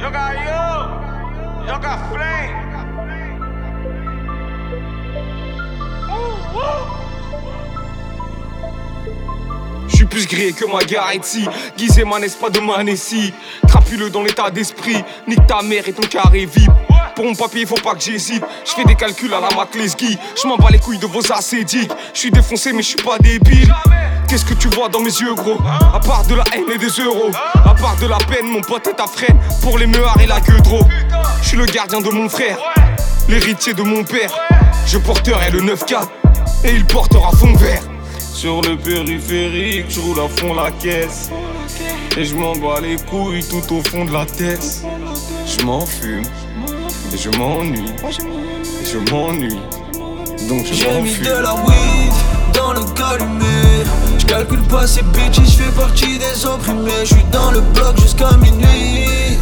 Yo got flame. J'suis plus grillé que Margaretti. Guisé ma n'est pas de Manessi. Crapuleux dans l'état d'esprit. Nique ta mère et ton carré vip. Pour mon papier faut pas que j'hésite. J'fais des calculs à la McLesky. J'm'en bats les couilles de vos ascédiques. J'suis défoncé mais j'suis pas débile. Qu'est-ce que tu vois dans mes yeux gros? À part de la haine et des euros. À part de la peine mon pote est ta freine. Pour les meuhards et la queue de trop. J'suis le gardien de mon frère. L'héritier de mon père. Je porterai le 9-4 et il portera fond vert. Sur le périphérique, je roule à fond la caisse. Et je m'en bats les couilles tout au fond de la tête. Je m'en fume et je m'ennuie. Et je m'ennuie, donc je J'ai mis m'enfuis. de la weed dans le calumet. Je calcule pas ces bitches, je fais partie des opprimés. Je suis dans le bloc jusqu'à minuit.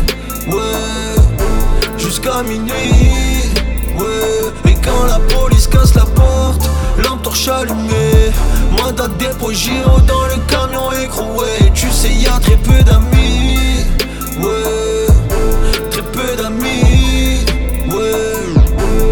Ouais, jusqu'à minuit. Ouais, et quand la police casse la porte, lampe torche allumée. Mandat de dépôt, gyro dans le camion écroué. Tu sais y'a très peu d'amis. Ouais, très peu d'amis. Ouais.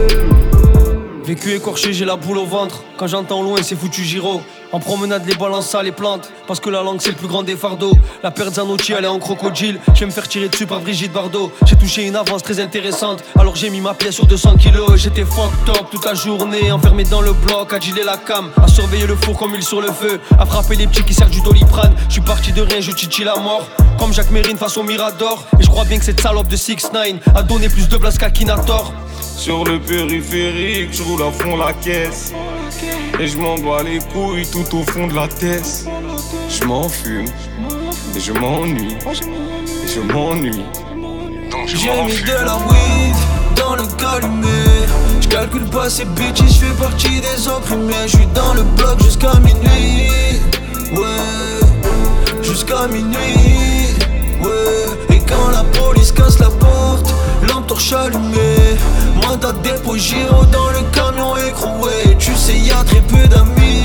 Vécu écorché, j'ai la boule au ventre. Quand j'entends loin, c'est foutu gyro. En promenade, les balances, ça les plante. Parce que la langue, c'est le plus grand des fardeaux. La paire Zanotti, elle est en crocodile. Je vais me faire tirer dessus par Brigitte Bardot. J'ai touché une avance très intéressante. Alors j'ai mis ma pièce sur 200 kilos. J'étais fucked up toute la journée. Enfermé dans le bloc, à dealer la cam. À surveiller le four comme huile sur le feu. À frapper les petits qui servent du Doliprane. Je suis parti de rien, je titille la mort. Comme Jacques Mérine face au Mirador. Et je crois bien que cette salope de 6ix9ine a donné plus de place qu'Akinator. Sur le périphérique, je roule à fond la caisse. Et je m'en bats les couilles tout au fond de la tête. Je m'en fume et je m'ennuie. Et je m'ennuie, donc je J'ai mis m'enfuis. de la weed dans le calumet. Je calcule pas ces bitches, je fais partie des opprimés. Je suis dans le bloc jusqu'à minuit. Ouais, jusqu'à minuit. Ouais, et quand la police casse la porte, lampe torche allumée. Mandat de dépôt, gyro dans le camion écroué. Tu sais y'a très peu d'amis.